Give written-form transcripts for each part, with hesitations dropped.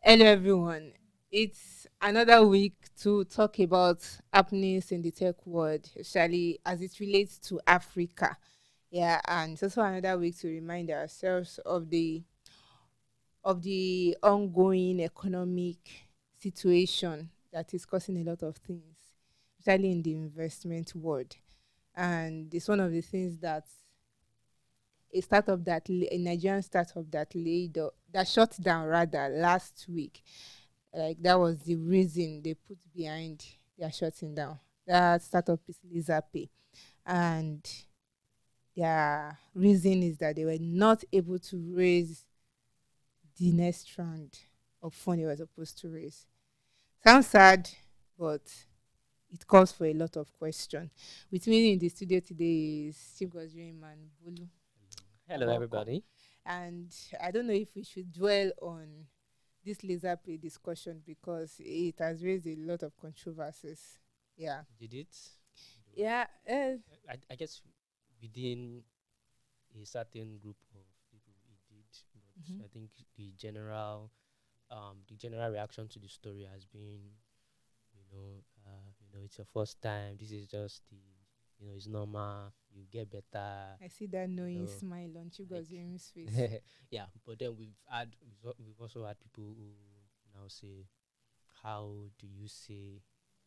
Hello, everyone. It's another week to talk about happenings in the tech world, especially as it relates to Africa. Yeah, and it's also another week to remind ourselves of the ongoing economic situation that is causing a lot of things, especially in the investment world. And it's one of the things that a Nigerian startup that shut down rather last week. Like that was the reason they put behind their shutting down. That startup is Lizape, and their reason is that they were not able to raise the next round of fund they were supposed to raise. Sounds sad, but it calls for a lot of question. With me in the studio today is Chief Gosrim and Bulu. You're Hello, welcome. everybody. And I don't know if we should dwell on this laser play discussion because it has raised a lot of controversies. Yeah. Did it? Yeah. I guess within a certain group of people, it did. Mhm. But I think the general reaction to the story has been, it's your first time. This is just it's normal. You get better. I see that You knowing know, smile on Chigozirim's face. like yeah. But then we've also had people who now say, how do you say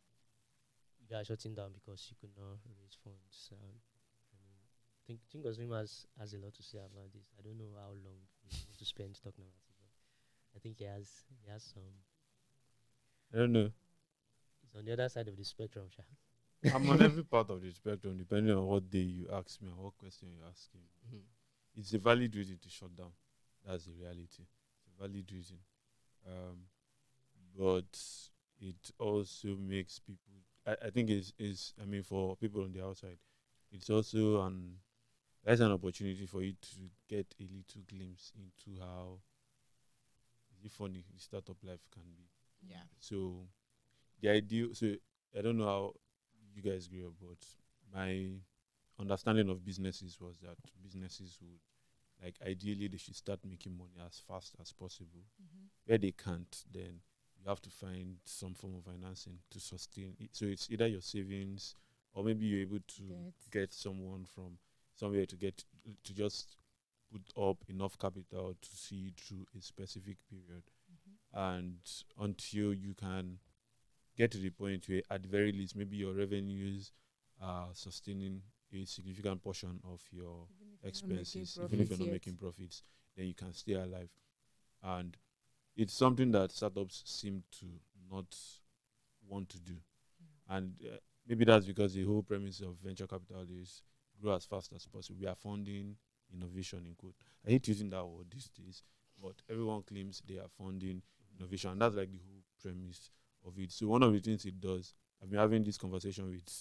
you are shutting down because you could not raise funds? I mean, think Ozim has a lot to say about this. I don't know how long we want to spend talking about it, but I think he has some. I don't know. He's on the other side of the spectrum, Sha. I'm on every part of the spectrum, depending on what day you ask me and what question you ask me. Mhm. It's a valid reason to shut down. That's the reality. It's a valid reason. Um, but it also makes people. I think I mean, for people on the outside, it's also that's an opportunity for you to get a little glimpse into how is it funny the startup life can be. Yeah. So the ideal. So I don't know how you guys grew up, but my understanding of businesses was that businesses would like ideally they should start making money as fast as possible. Mm-hmm. Where they can't, then you have to find some form of financing to sustain it. So it's either your savings or maybe you're able to That. get someone from somewhere to get to just put up enough capital to see through a specific period. Mm-hmm. And until you can get to the point where at the very least maybe your revenues are sustaining a significant portion of your Even if you're not making expenses, even if profit you're not yet. making profits, then you can stay alive. And it's something that startups seem to not want to do. And maybe that's because the whole premise of venture capital is grow as fast as possible. We are funding innovation in quote. I hate using that word these days, but everyone claims they are funding innovation. And that's like the whole premise of it. So one of the things it does, I've been having this conversation with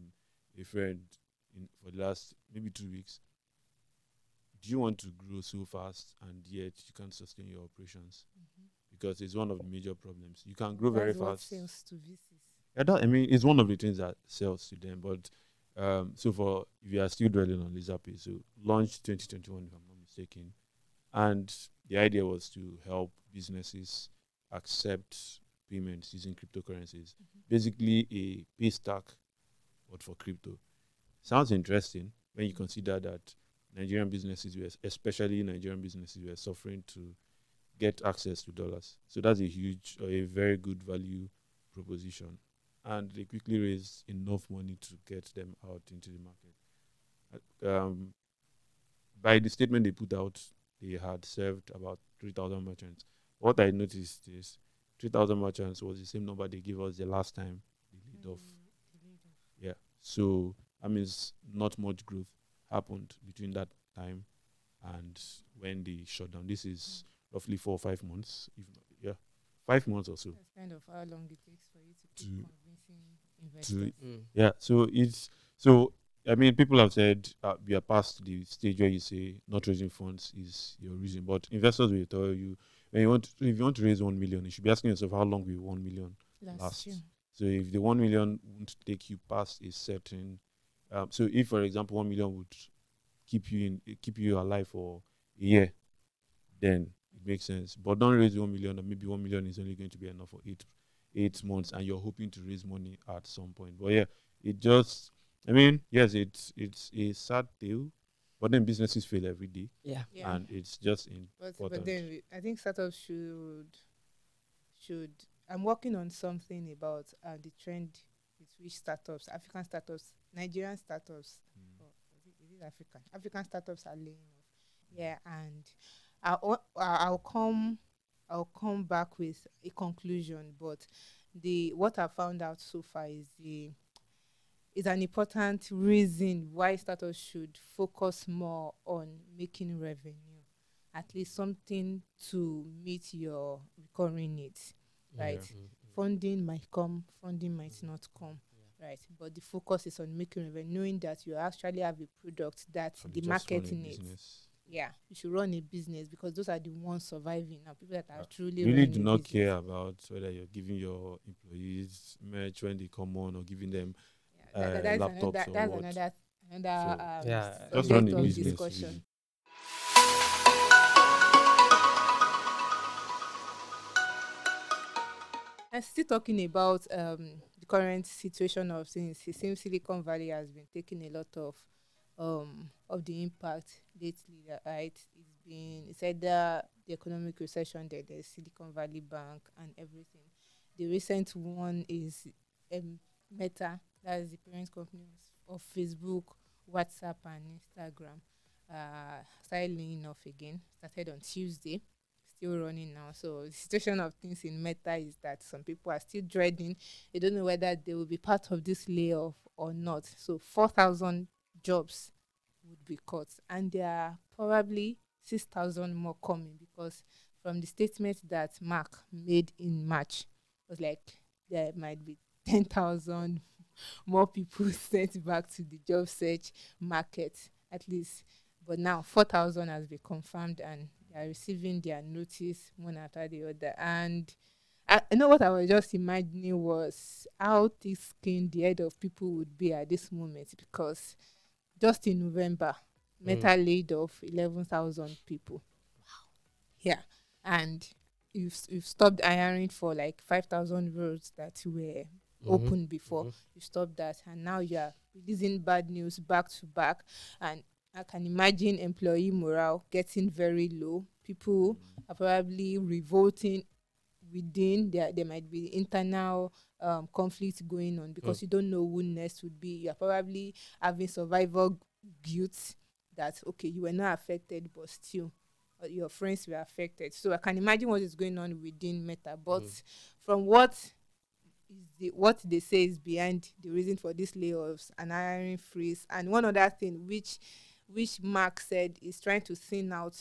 a friend for the last maybe 2 weeks. Do you want to grow so fast and yet you can't sustain your operations? Mm-hmm. Because it's one of the major problems. You can Yeah, grow very that's what fast. sells to VCs. Yeah, I mean, it's one of the things that sells to them. But so for if you are still dwelling on Lizapi, so launched 2021, if I'm not mistaken, and the idea was to help businesses accept payments using cryptocurrencies. Mm-hmm. Basically, a pay stack, but for crypto. Sounds interesting when you Mm-hmm. consider that Nigerian businesses, especially Nigerian businesses, were suffering to get access to dollars. So that's a huge or a very good value proposition. And they quickly raised enough money to get them out into the market. By the statement they put out, they had served about 3,000 merchants. What I noticed is 3,000 merchants was the same number they gave us the last time they laid off. Delayed off. Yeah. So that means not much growth happened between that time and when they shut down. This is roughly 4 or 5 months, if not, yeah, 5 months or so. That's kind of how long it takes for you to keep To convincing to investors. Mm. yeah. So it's so. I mean, people have said we are past the stage where you say not raising funds is your reason, but investors will tell you when you want if you want to raise 1 million, you should be asking yourself how long will 1 million Last year. last. So if the 1 million won't take you past a certain, so if for example 1 million would keep you alive for a year, then it makes sense. But don't raise 1 million, or maybe 1 million is only going to be enough for 8 months, and you're hoping to raise money at some point. But yeah, it just, I mean, yes, it's a sad tale, but then businesses fail every day, Yeah. Yeah. and it's just But important. then I think startups should. I'm working on something about the trend with which startups, African startups, Nigerian startups, Mm. or is it African? African startups are laying off. Yeah, and I'll come back with a conclusion. But the what I found out so far is an important reason why startups should focus more on making revenue, at least something to meet your recurring needs, right? Yeah. Funding might come, funding might not come, right? But the focus is on making revenue, knowing that you actually have a product that And the you just run market a needs. business. Yeah, you should run a business because those are the ones surviving now. People that are Uh, truly Really running do a not business. care about whether you're giving your employees merch when they come on, or giving them Yeah, that's laptops or that's what. another So Yeah, just run subject a of business, discussion. really. And still talking about the current situation of things, it seems Silicon Valley has been taking a lot of the impact lately. Right, it's either the economic recession, the Silicon Valley Bank, and everything. The recent one is um, Meta, that is the parent company of Facebook, WhatsApp, and Instagram. Started laying off again. Started on Tuesday, still running now. So the situation of things in Meta is that some people are still dreading. They don't know whether they will be part of this layoff or not. So 4,000 jobs would be cut, and there are probably 6,000 more coming because from the statement that Mark made in March, it was like there might be 10,000 more people sent back to the job search market at least. But now 4,000 has been confirmed, and they are receiving their notice one after the other. And I know what I was just imagining was how thick-skinned the head of people would be at this moment, because just in November, Meta laid off 11,000 people. Yeah, and you've stopped hiring for like 5,000 roles that were open before. You stopped that, and now you are releasing bad news back to back. And I can imagine employee morale getting very low. People are probably revolting within. There might be internal conflict going on because you don't know who next would be. You're probably having survival guilt that okay, you were not affected, but still your friends were affected. So I can imagine what is going on within Meta. But from what they say is behind the reason for these layoffs and hiring freeze, and one other thing which Mark said is trying to thin out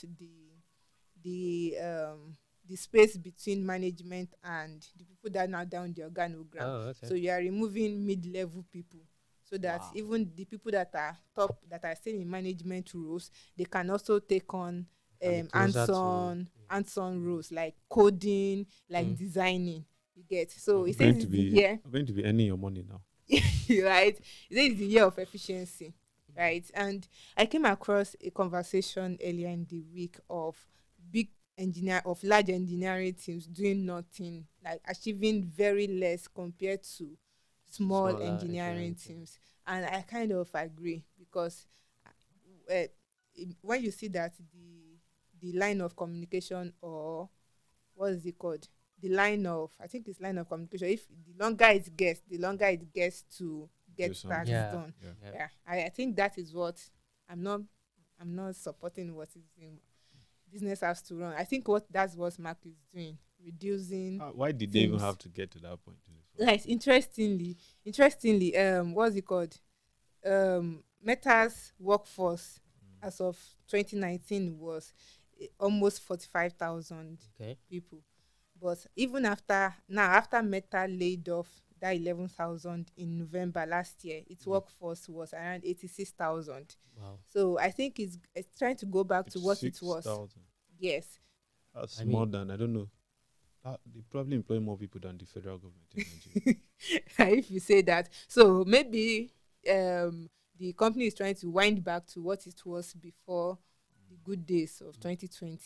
the space between management and the people that are now down the organogram. Oh, okay. So you are removing mid-level people so that Wow. even the people that are top, that are still in management roles, they can also take on Can be closer to- hands-on roles like coding, like designing. You get. So it says I'm it's the year, going to be earning your money now. right? It says it's the year of efficiency, right? And I came across a conversation earlier in the week of large engineering teams doing nothing, like achieving very less compared to small Smaller engineering engineering teams. And I kind of agree because uh, when you see that the line of communication, or what is it called, the line of, I think it's line of communication, if the longer it gets, to get Do something. tasks done. Yeah. Yeah, I think that is what I'm not supporting what is in business has to run. I think that's what Mark is doing, reducing Why did they even things. have to get to that point? In the first Like place? interestingly, what's it called? Meta's workforce as of 2019 was almost 45,000 Okay. people. But even after Meta laid off that 11,000 in November last year, its workforce was around 86,000. Wow. So I think it's trying to go back to what it was. 6,000. Yes. That's I more mean- than, I don't know. They probably employ more people than the federal government in Nigeria. If you say that. So maybe the company is trying to wind back to what it was before the good days of 2020.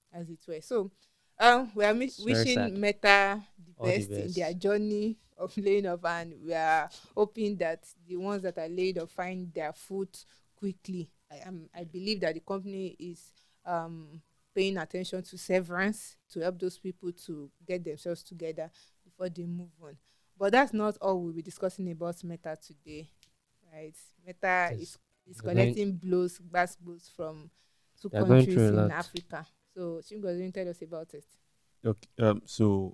as it were. So, we are It's very sad. wishing Meta the All the best in their best. journey of laying off, and we are hoping that the ones that are laid off find their foot quickly. I believe that the company is um paying attention to severance to help those people to get themselves together before they move on. But that's not all we'll be discussing about Meta today, right? Meta Because is they're going, collecting blows, bass blows from two they're going countries through a in lot. Africa. So Chingo, you tell us about it. Okay. So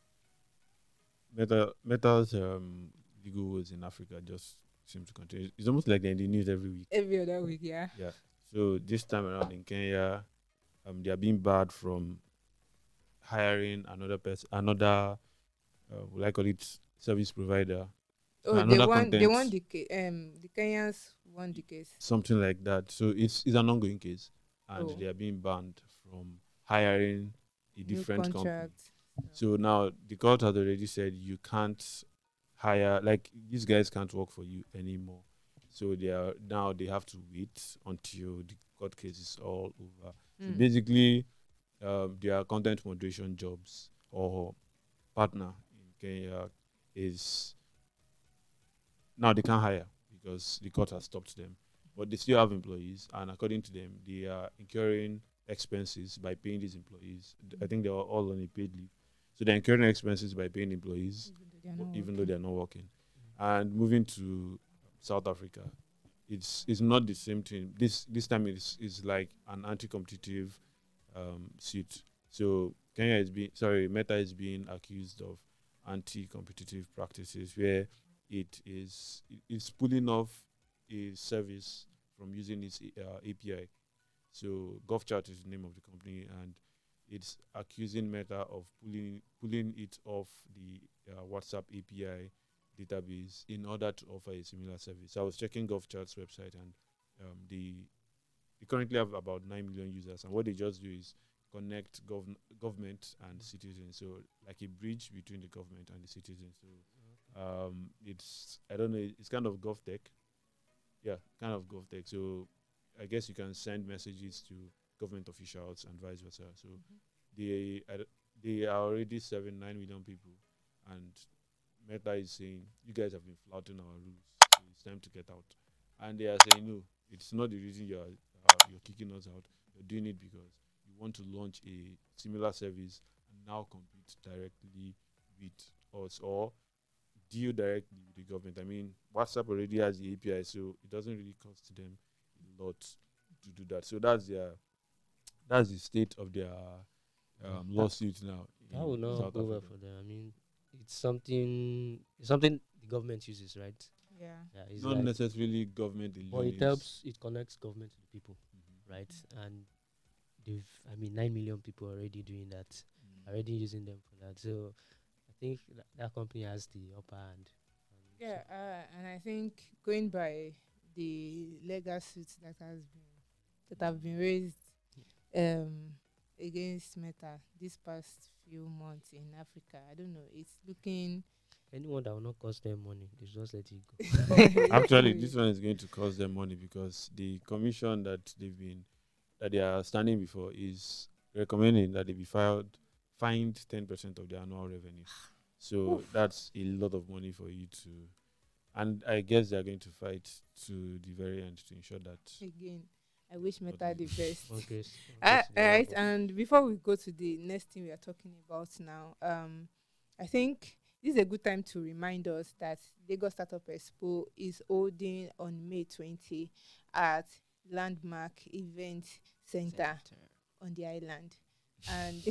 Meta's legal woes in Africa just seem to continue. It's almost like they're in the news every week. Every other week, yeah. Yeah. So this time around in Kenya, they are being barred from hiring another person, another, will I call it service provider, Oh, another they won content, the Kenyans won the case. something like that. So it's an ongoing case, and Oh, they are being banned from hiring a new different company. contract. So now the court has already said you can't hire, like these guys can't work for you anymore. So they have to wait until the court case is all over. So Mm. basically, their content moderation jobs or partner in Kenya is now they can't hire because the court has stopped them. But they still have employees, and according to them, they are incurring expenses by paying these employees. I think they are all on a paid leave, so they're incurring expenses by paying employees, Even though they are not even though working. they're not working. And moving to South Africa, it's not the same thing. This time is like an anti-competitive suit. So Meta is being accused of anti-competitive practices where it's pulling off a service from using its API. So GovChat is the name of the company, and it's accusing Meta of pulling it off the WhatsApp API database in order to offer a similar service. So I was checking GovChat's website, and they currently have about 9 million users, and what they just do is connect government and citizens. So like a bridge between the government and the citizens. So it's I don't know, it's kind of GovTech. Yeah, kind of GovTech. So I guess you can send messages to government officials and vice versa. So they they are already serving 9 million people, and Meta is saying you guys have been flouting our rules, so it's time to get out. And they are saying no, it's not the reason you're kicking us out. You're doing it because you want to launch a similar service and now compete directly with us, or deal directly with the government. I mean, WhatsApp already has the API, so it doesn't really cost them a lot to do that. So that's the state of their That, lawsuit now that in will not South go well Africa. for them. I mean, it's something the government uses, right? Yeah. Yeah, it's Not like, necessarily government but alone. it It's helps. It connects government to the people, mhm, right? And I mean, 9 million people already doing that, already using them for that. So I think that company has the upper hand. So, Yeah, and I think going by the legal suits that have been raised um against Meta this past few months in Africa, I don't know. It's looking anyone that will not cost them money, they should just let it go. actually this one is going to cost them money because the commission that they are standing before is recommending that they be fined 10% of their annual revenue. So Oof. that's a lot of money for you to, and I guess they are going to fight to the very end to ensure that Again. I wish not Meta the best. More grace to All them. right, and before we go to the next thing we are talking about now, I think this is a good time to remind us that Lagos Startup Expo is holding on May 20 at Landmark Event Center Center. on the island. And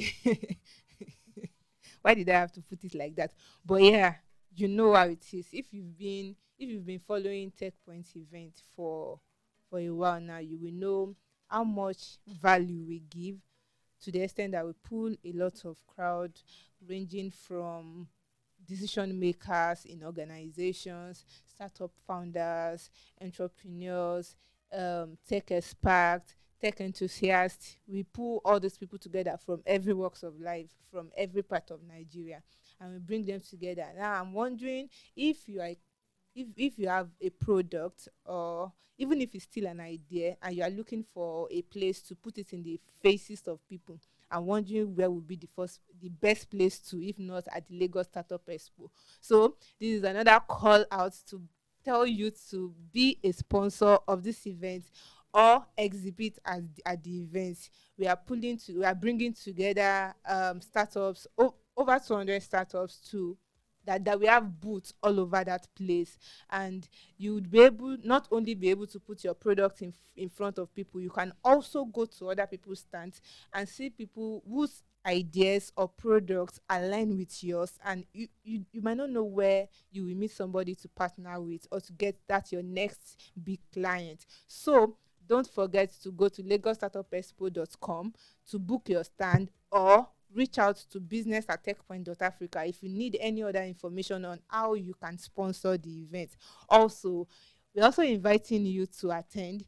why did I have to put it like that? But yeah, you know how it is. If you've been following Tech Point event for a while now, you will know how much value we give to the extent that we pull a lot of crowd ranging from decision makers in organizations, startup founders, entrepreneurs, tech experts, tech enthusiasts. We pull all those people together from every walks of life, from every part of Nigeria, and we bring them together. Now, I'm wondering if you are if you have a product, or even if it's still an idea and you are looking for a place to put it in the faces of people, and wondering where would be the best place to, if not at the Lagos Startup Expo. So this is another call out to tell you to be a sponsor of this event or exhibit at the events. We are bringing together startups, over 200 startups too, that we have booths all over that place, and you would be able, not only be able to put your product in front of people, you can also go to other people's stands and see people whose ideas or products align with yours, and you might not know where you will meet somebody to partner with or to get that your next big client. So don't forget to go to lagosstartupexpo.com to book your stand, or reach out to business@techpoint.africa if you need any other information on how you can sponsor the event. Also, we're also inviting you to attend.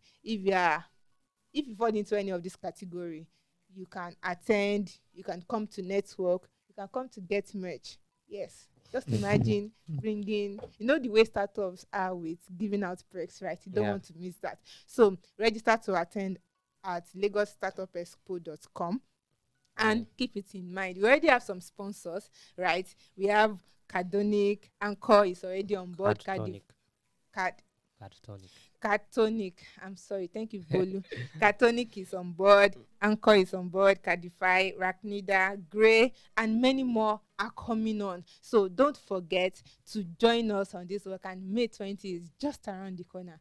If you fall into any of this category, you can attend, you can come to network, you can come to get merch. Yes. Just imagine bringing, the way startups are with giving out perks, right? You don't Yeah. want to miss that. So register to attend at lagosstartupexpo.com, and keep it in mind. We already have some sponsors, right? We have Cardonic, Anchor is already on board. Cartonic. Card Cartonic. Cartonic. I'm sorry. Thank you, Bolu. Cartonic is on board. Anchor is on board. Cardify, Racnida, Grey, and many more are coming on. So don't forget to join us on this work. And May 20 is just around the corner.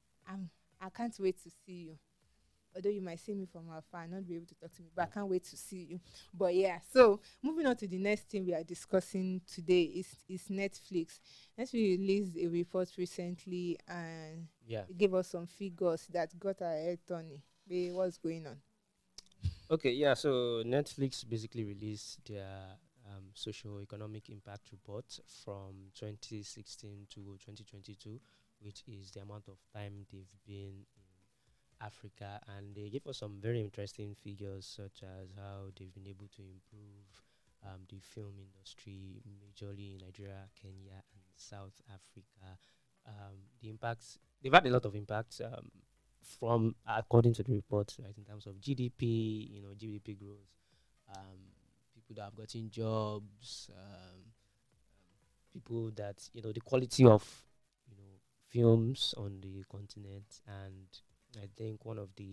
I can't wait to see you. Although you might see me from afar and not be able to talk to me, but I can't wait to see you. But yeah, so moving on to the next thing we are discussing today is Netflix. Netflix released a report recently and Yeah. it gave us some figures that got our head turning. Babe, what's going on? Okay, yeah, so Netflix basically released their socio-economic impact report from 2016 to 2022, which is the amount of time they've been in Africa, and they gave us some very interesting figures, such as how they've been able to improve the film industry, majorly in Nigeria, Kenya, and South Africa. The impacts, they've had a lot of impacts from, according to the report, right, in terms of GDP, GDP growth, people that have gotten jobs, people that, the quality of, films on the continent. And I think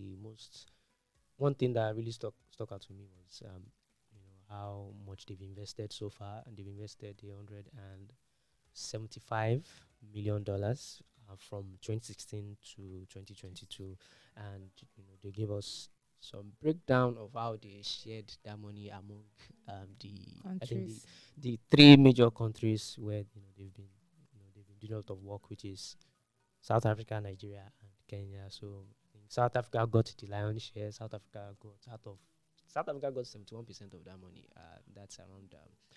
one thing that really stuck out to me was, how much they've invested so far, and they've invested $175 million from 2016 to 2022, and they gave us some breakdown of how they shared that money among I think the three major countries where they've been doing a lot of work, which is South Africa, Nigeria, and Kenya. So I think South Africa got the lion's share. South Africa got 71% of that money. That's around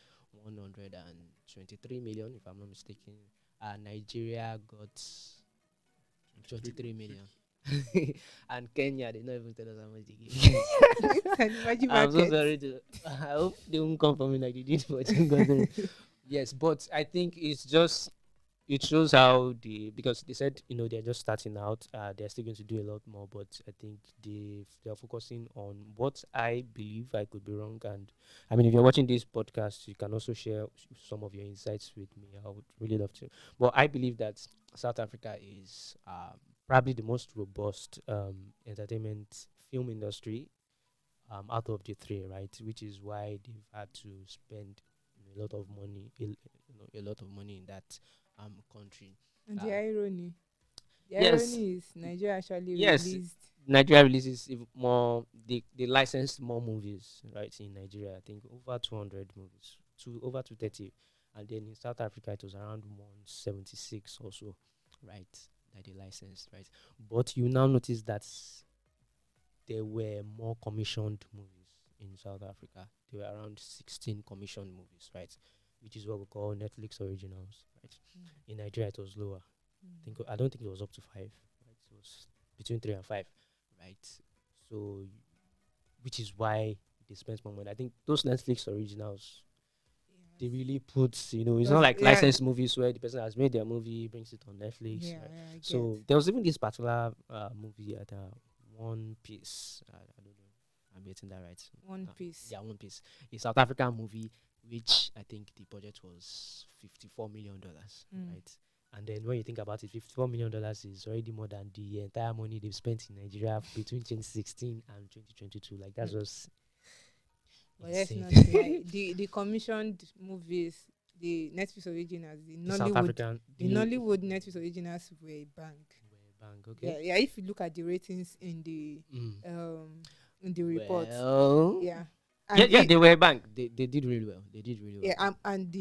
123 million, if I'm not mistaken. Nigeria got 23 million. And Kenya, they not even tell us how much they give. I'm so sorry. I hope they won't come for me like they did for Tanzania. Yes, but I think it shows how because they said they're just starting out. They're still going to do a lot more, but I think they're focusing on what I believe. I could be wrong, and I mean, if you're watching this podcast, you can also share some of your insights with me. I would really love to. But I believe that South Africa is probably the most robust entertainment film industry out of the three, right? Which is why they've had to spend a lot of money, a lot of money in that country. And the irony Yes. is Nigeria actually Yes. released. Nigeria releases more. They licensed more movies, right? In Nigeria, I think over 200 movies, over 230, and then in South Africa it was around 176 or so, right? That they licensed, right? But you now notice that there were more commissioned movies in South Africa. There were around 16 commissioned movies, right? Which is what we call Netflix originals, right? In Nigeria it was lower. I don't think it was up to 5, right? It was between 3 and 5, right? So, which is why they spent more money. I think those Netflix originals, they really put, it's not like licensed movies where the person has made their movie, brings it on Netflix. Yeah, right? yeah, So there was even this particular movie at One Piece. I don't know. I'm getting that right. One Piece. Yeah, One Piece. A South African movie, which I think the budget was $54 million, Mm. right? And then when you think about it, $54 million is already more than the entire money they've spent in Nigeria between 2016 and 2022. Like that's Mm. just But let's insane. not lie. The commissioned movies, the Netflix originals, The South African, the Nollywood Netflix originals were a bang. bank, Yeah, okay. yeah. If you look at the ratings Mm. in the reports, Well, yeah, yeah, and yeah, they were a bank. They did really well. They did really well. yeah, and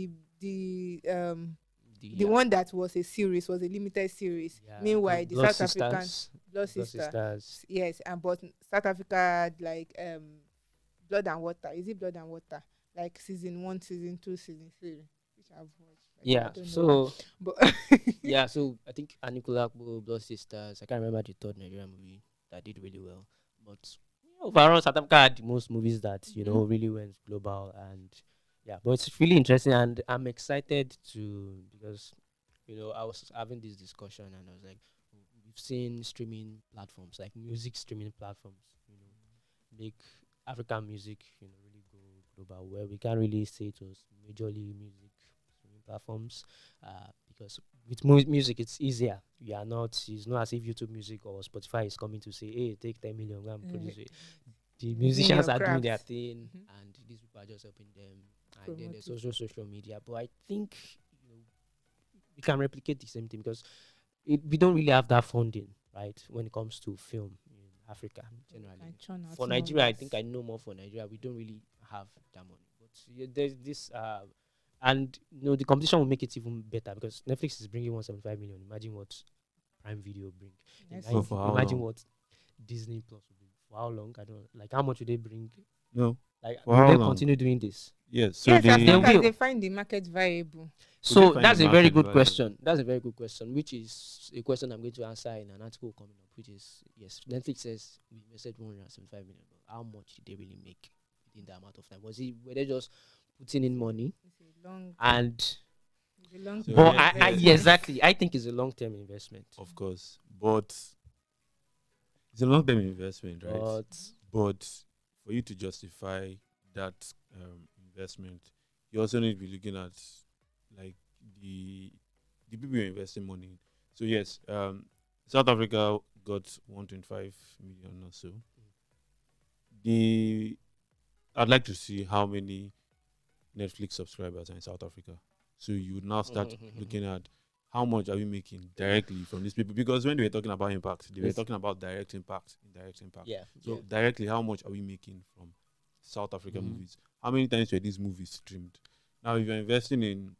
the The one that was a series was a limited series. yeah, Meanwhile, the Blood South African Sisters, Blood Blood Sister, Sisters. yes, and but South Africa had like Blood and Water. Is it Blood and Water? Like season 1, season 2, season 3, which I've watched. Like, I Yeah. don't know, So but yeah, so I think Anikula Blood Sisters. I can't remember the third Nigerian movie that did really well, but overall, South Africa had the most movies that really went global, and yeah. But it's really interesting, and I'm excited to because I was having this discussion, and I was like, we've seen streaming platforms like music streaming platforms, make African music, really go global. Where we can't really say it was majorly music streaming platforms, because with music it's easier. It's not as if YouTube Music or Spotify is coming to say, hey, take 10 million and produce it. The musicians your are doing their craft. thing, Mhm. and these people are just helping them. And then Promote there's it. also social media. But I think we can replicate the same thing because we don't really have that funding, right, when it comes to film in Africa generally. And churn out For Nigeria, I numbers. think I know more for Nigeria. We don't really have that money. But there's this, and the competition will make it even better because Netflix is bringing 175 million. Imagine what Prime Video bring. Yes. So for how Imagine long? what Disney Plus will bring. For how long? I don't like how much would they bring? No. Like For will how they long? continue doing this? Yes. So Yes, as they long They as will. they find the market viable. So find that's the a very market good viable? question. That's a very good question, which is a question I'm going to answer in an article coming up, which is yes, Netflix says we invested 175 million, but how much did they really make within that amount of time? Were they just putting in money It's a long, and it's a long So but yeah, yeah, exactly. I think it's a long term investment. Of course, but it's a long-term investment, right? But for you to justify that investment, you also need to be looking at like the people you're investing money in. So yes, South Africa got 125 million or so. I'd like to see how many Netflix subscribers are in South Africa. So you would now start looking at how much are we making directly from these people? Because when they were talking about impact, they were Yes. talking about direct impact, indirect impact. Yeah. So directly, how much are we making from South African movies? How many times were these movies streamed? Now, if you're investing in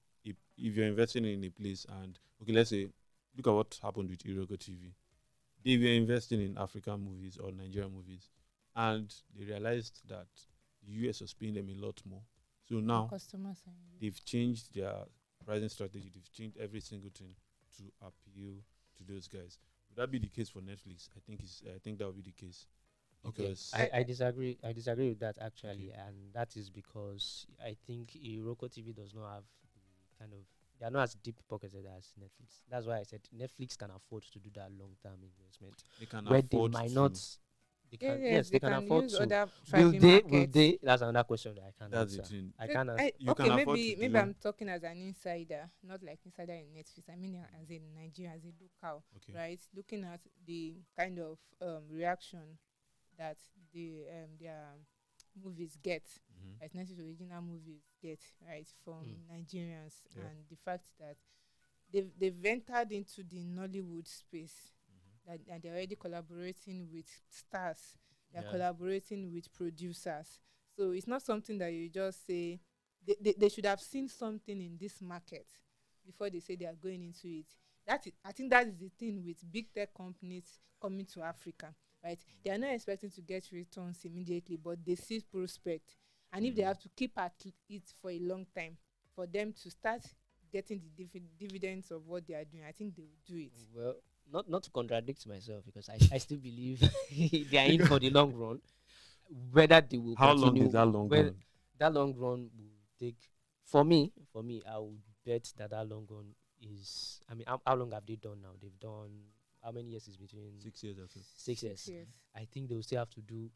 a place, and okay, let's say, look at what happened with Iroko TV. They were investing in African movies or Nigerian movies, and they realized that the US was paying them a lot more. So now customers. they've changed their pricing strategy. They've changed every single thing to appeal to those guys. Would that be the case for Netflix? I think that would be the case. Because I disagree. I disagree with that actually, and that is because I think Iroko TV does not have the kind of they are not as deep pocketed as Netflix. That's why I said Netflix can afford to do that long term investment they can where they afford might to. not. They can, yes, they can afford use to. other Will thriving they? Will markets. they? That's another question that I can't That's the answer. thing. I can't answer. You Okay, can afford maybe to maybe do- I'm talking as an insider, not like insider in Netflix. I mean, as in Nigeria, as a local, Okay. right? Looking at the kind of reaction that their movies get, Mhm. like Netflix original movies get, right, from Nigerians, Yeah. and the fact that they've entered into the Nollywood space, that they're already collaborating with stars, they're Yeah. collaborating with producers. So it's not something that you just say. They should have seen something in this market before they say they are going into it. I think that is the thing with big tech companies coming to Africa, right? They are not expecting to get returns immediately, but they see prospect. And if they have to keep at it for a long time, for them to start getting the dividends of what they are doing, I think they will do it. Well, not to contradict myself because I still believe they are in for the long run. Whether they will How long continue, is that long well, run? that long run will take. For me, I would bet that long run is. I mean, how long have they done now? They've done how many years is between 6 years or so. 6 years. Yes. I think they will still have to do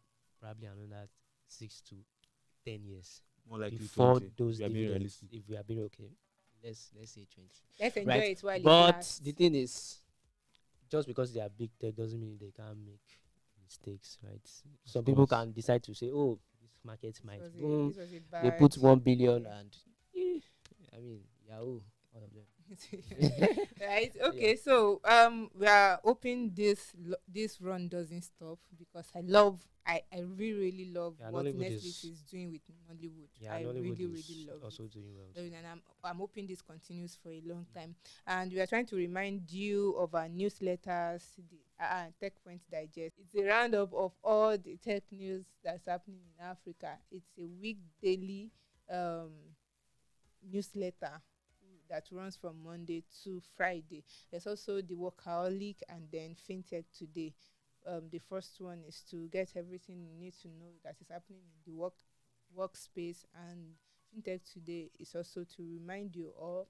probably another 6 to 10 years More likely before 20. those We are being dividends. realistic. If we are being okay, let's say 20. Let's enjoy Right. it while it But lasts. the thing is, just because they are big tech doesn't mean they can't make mistakes, right? Some people course. can decide to say, "Oh, this market might boom." This was a They bad. put 1 billion, and I mean, Yahoo, all of them. Right. Yeah. Okay. So we are hoping this run doesn't stop because I really love Yeah, what Nollywood Netflix is. is doing with Nollywood. Yeah, I Nollywood really is love also it. doing well. Love it, and I'm hoping this continues for a long time. And we are trying to remind you of our newsletters, the Tech Point Digest. It's a roundup of all the tech news that's happening in Africa. It's a week daily um newsletter that runs from Monday to Friday. There's also the Workaholic and then FinTech Today. The first one is to get everything you need to know that is happening in the workspace, and FinTech Today is also to remind you or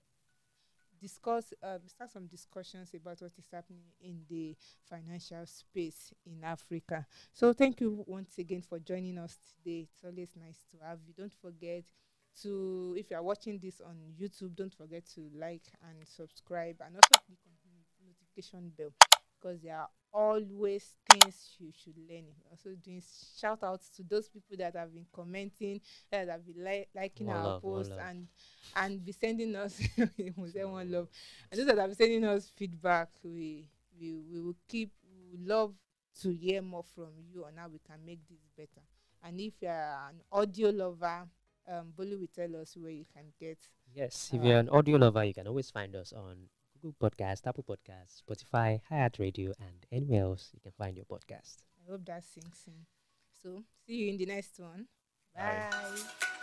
start some discussions about what is happening in the financial space in Africa. So thank you once again for joining us today. It's always nice to have you. Don't forget to, if you are watching this on YouTube, don't forget to like and subscribe, and also click on the notification bell, because there are always things you should learn. Also doing shout outs to those people that have been commenting, that have been liking One our love, one posts, love. and be sending us we say one love, So, and those that have been sending us feedback. We will keep, we would love to hear more from you on how we can make this better. And if you are an audio lover, Bolu will tell us where you can get yes, if our. you're an audio lover, you can always find us on Google Podcast, Apple Podcast, Spotify, Hayat Radio, and anywhere else you can find your podcast. I hope that sinks in. So see you in the next one. Bye. Bye.